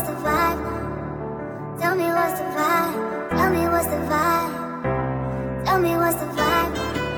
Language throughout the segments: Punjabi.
what's the vibe? Tell me what's the vibe? Tell me what's the vibe? Tell me what's the vibe?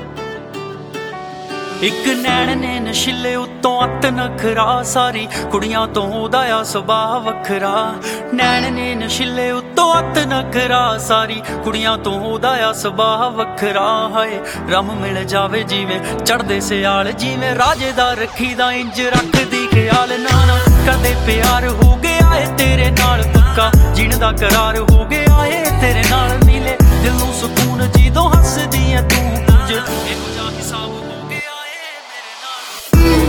ਇੱਕ ਨੈਣ ਨੇ ਨਸ਼ੀਲੇ ਉੱਤੋਂ ਅੱਤ ਨਖਰਾ, ਸਾਰੀ ਕੁੜੀਆਂ ਤੋਂ ਉਹਦਾ ਆ ਸੁਭਾਅ ਵੱਖਰਾ। ਨੈਣ ਨੇ ਨਸ਼ੀਲੇ ਉੱਤੋਂ ਅੱਤ ਨਖਰਾ, ਸਾਰੀ ਕੁੜੀਆਂ ਤੋਂ ਉਹਦਾ ਆ ਸੁਭਾਅ ਵੱਖਰਾ। ਹਾਏ ਰਮ ਮਿਲ ਜਾਵੇ ਜਿਵੇਂ ਚੜ੍ਹਦੇ ਸਿਆਲ, ਜਿਵੇਂ ਰਾਜੇ ਦਾ ਰੱਖੀ ਦਾ ਇੰਜ ਰੱਖਦੀ ਖਿਆਲ। ਨਾ ਕਦੇ ਪਿਆਰ ਹੋ ਗਿਆ ਏ ਤੇਰੇ ਨਾਲ ਪੱਕਾ, ਜੀਣ ਦਾ ਕਰਾਰ ਹੋ ਗਿਆ ਏ ਤੇਰੇ ਨਾਲ। ਮਿਲੇ ਦਿਲ ਨੂੰ ਸਕੂਨ ਜਦੋਂ ਹੱਸਦੀ ਏ ਤੂੰ, ਕੁਝ ਇਹੋ ਜਿਹਾ ਹਿਸਾਬ ਹੋ ਗਿਆ ਏ ਮੇਰੇ ਨਾਲ।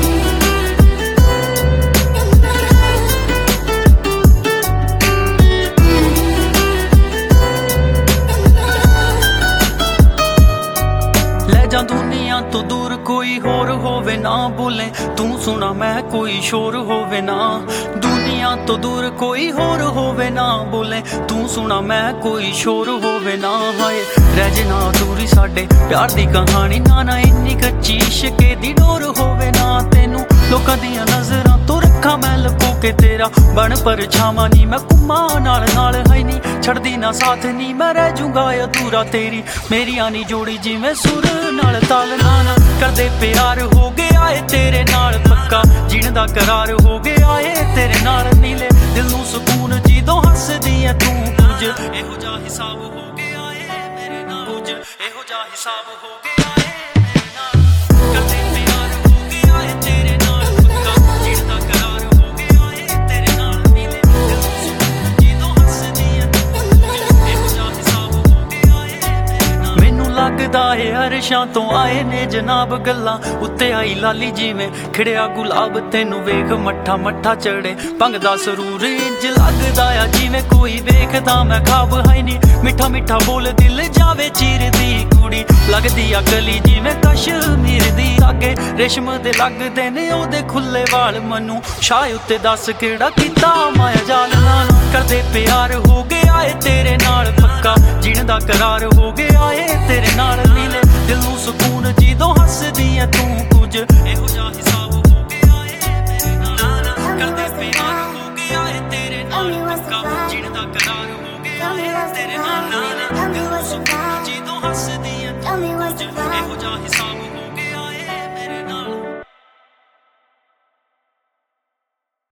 ਲੈ ਜਾ ਦੁਨੀਆ ਤੋਂ ਦੂਰ, ਕੋਈ ਹੋਰ ਹੋਵੇ ਨਾ ਬੋਲੇ ਤੂੰ ਸੁਣਾ ਮੈਂ, ਕੋਈ ਸ਼ੋਰ ਹੋਵੇ ਨਾ। ਦੁਨੀਆ ਤੋਂ ਦੂਰ ਕੋਈ ਹੋਰ ਹੋਵੇ ਨਾ ਬੋਲੇ ਤੂੰ ਸੁਣਾ ਮੈਂ, ਕੋਈ ਸ਼ੋਰ ਹੋਵੇ ਨਾ। ਹਾਏ ਰਹਿ ਜੇ ਨਾ ਦੂਰੀ ਸਾਡੇ ਪਿਆਰ ਦੀ ਕਹਾਣੀ, ਨਾ ਇੰਨੀ ਕੱਚੀ ਇਸ਼ਕੇ ਦੀ ਡੋਰ ਹੋਵੇ ਨਾ। ਤੈਨੂੰ ਲੋਕਾਂ ਦੀਆਂ ਨਜ਼ਰਾਂ ਤੋਂ ਰੱਖਾਂ ਮੈਂ ਲੁਕੋ ਕੇ, ਤੇਰਾ ਬਣ ਪਰਛਾਵਾਂ ਨੀ ਮੈਂ ਘੁੰਮਾਂ ਨਾਲ ਨਾਲ। ਹੈ ਨੀ ਛੱਡਦੀ ਨਾ ਸਾਥ ਨੀ ਮੈਂ, ਰਹਿ ਜੂੰਗਾ ਅਧੂਰਾ ਤੇਰੀ ਮੇਰੀਆਂ ਨੀ ਜੋੜੀ ਜਿਵੇਂ ਸੁਰ ਨਾਲ ਤਾਲ। ਨਾ ਕਰਦੇ ਪਿਆਰ ਹੋ ਗਿਆ ਏ ਤੇਰੇ ਨਾਲ ਪੱਕਾ, ਜੀਣ ਦਾ ਕਰਾਰ ਹੋ ਗਿਆ ਏ ਤੇਰੇ ਨਾਲ। ਨੀਲੇ ਦਿਲ ਨੂੰ ਸਕੂਨ ਜਦੋਂ ਹੱਸਦੀ ਏ ਤੂੰ, ਕੁਝ ਇਹੋ ਜਿਹਾ ਹਿਸਾਬ ਹੋ ਗਿਆ ਏ ਮੇਰੇ ਨਾਲ। ਕੁਝ ਇਹੋ ਜਿਹਾ ਹਿਸਾਬ ਹੋ ਗਿਆ ਏ ਮੇਰੇ ਨਾਲ। ਕਰਦੇ ਪਿਆਰ ਹੋ ਗਿਆ ਏ ਤੇਰੇ ਨਾਲ ਪੱਕਾ, ਜੀਣ ਦਾ ਕਰਾਰ ਹੋ ਗਿਆ ਏ ਤੇਰੇ ਨਾਲ। ਨੀਲੇ ਦਿਲ ਨੂੰ ਸਕੂਨ ਜਦੋਂ ਹੱਸਦੀ ਏ ਤੂੰ, ਕੁਝ ਇਹੋ ਜਿਹਾ ਹਿਸਾਬ ਹੋ ਗਿਆ ਏ ਮੇਰੇ ਨਾਲ। ਮੈਨੂੰ ਲੱਗਦਾ ਏ ਅਰਸ਼ਾਂ ਤੋਂ ਆਏ ਨੇ ਜਨਾਬ ਗੱਲਾਂ, ਉੱਤੇ ਆਈ ਲਾਲੀ ਜਿਵੇਂ ਖਿੜਿਆ ਗੁਲਾਬ। ਤੈਨੂੰ ਵੇਖ ਮੱਠਾ ਮੱਠਾ ਚੜੇ ਭੰਗ ਦਾ ਸਰੂਰ, ਇੰਜ ਲੱਗਦਾ ਆ ਜਿਵੇਂ ਕੋਈ ਵੇਖਦਾ ਮੈਂ ਖਾਬ। ਹੈ ਨੀ ਮਿੱਠਾ ਮਿੱਠਾ ਬੋਲ ਦਿਲ ਜਾਵੇ ਚੀਰਦੀ ਕੁੜੀ, ਲੱਗਦੀ ਆ ਗਲੀ ਜਿਵੇਂ ਕਸ਼ਮੀਰ ਦੀ। ਲਾਗੇ ਰੇਸ਼ਮ ਦੇ ਲੱਗਦੇ ਨੇ ਉਹਦੇ ਖੁੱਲੇ ਵਾਲ, ਮੈਨੂੰ ਸ਼ਾਹ ਉੱਤੇ ਦੱਸ ਕਿਹੜਾ ਕੀਤਾ ਮਾਇਆ ਜਾਲ। ਨਾਲ ਕਰਦੇ ਪਿਆਰ ਹੋ ਗਿਆ ਏ ਤੇਰੇ ਨਾਲ ਪੱਕਾ, ਜੀਣ ਦਾ ਕਰਾਰ ਹੋ ਗਿਆ ਏ ਤੇਰੇ ਨਾਲ। ਨੀਲੇ ਦਿਲ ਨੂੰ ਸਕੂਨ ਜਦੋਂ ਹੱਸਦੀ ਏ ਤੂੰ, ਕੁਝ ਇਹੋ ਜਿਹਾ ਹਿਸਾਬ ਹੋ ਗਿਆ ਏ ਮੇਰੇ ਨਾਲ। ਕਰਦੇ ਪਿਆਰ ਹੋ ਗਿਆ ਏ ਤੇਰੇ ਨਾਲ ਪੱਕਾ, ਜੀਣ ਦਾ ਕਰਾਰ ਹੋ ਗਿਆ ਏ ਤੇਰੇ ਨਾਲ। ਦਿਲ ਨੂੰ ਸਕੂਨ ਜਦੋਂ ਹੱਸਦੀ ਏ ਤੂੰ, ਕੁਝ ਇਹੋ ਜਿਹਾ ਹਿਸਾਬ ਹੋ